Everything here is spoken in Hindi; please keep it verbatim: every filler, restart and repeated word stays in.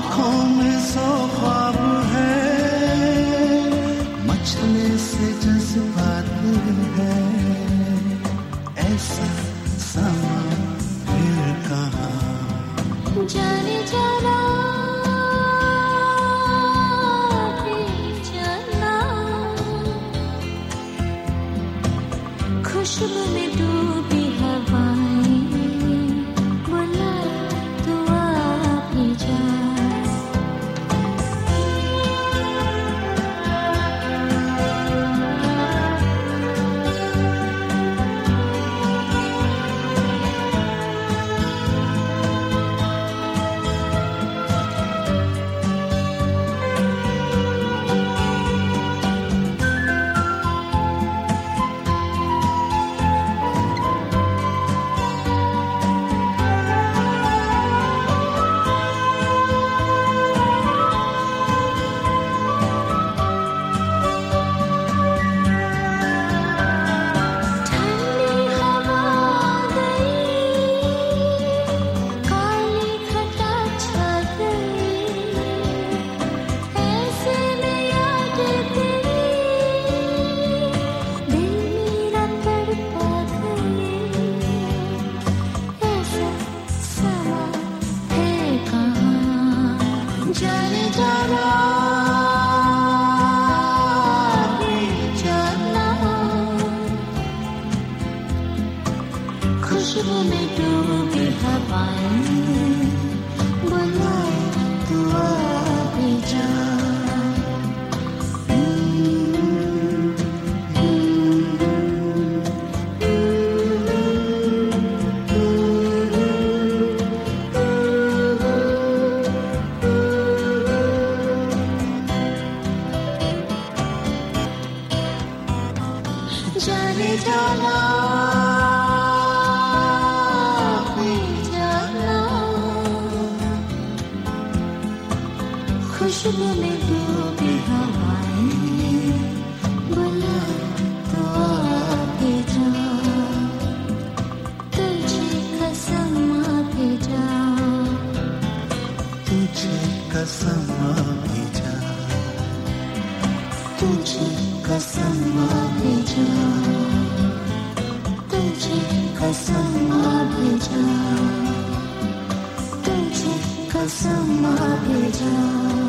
आँखों में सौ ख्वाब है, मचले से जज्बात है, ऐसा समा फिर कहाँ जाने जाना जाना खुशबू में डूबी हवाएं बुलाए तू आ भी जा जाने जाना जाना खुशबू में डूबी हवाएं बुलाए तू आ भी जा जाने जाना जाना खुशबू में डूबी हवाएं बुला तो आ भी जा तुझे कसम भी जा तुझे कसम भी जा तुझे कसम भी जा तुझे कसम भी जा तुझे कसम भी जा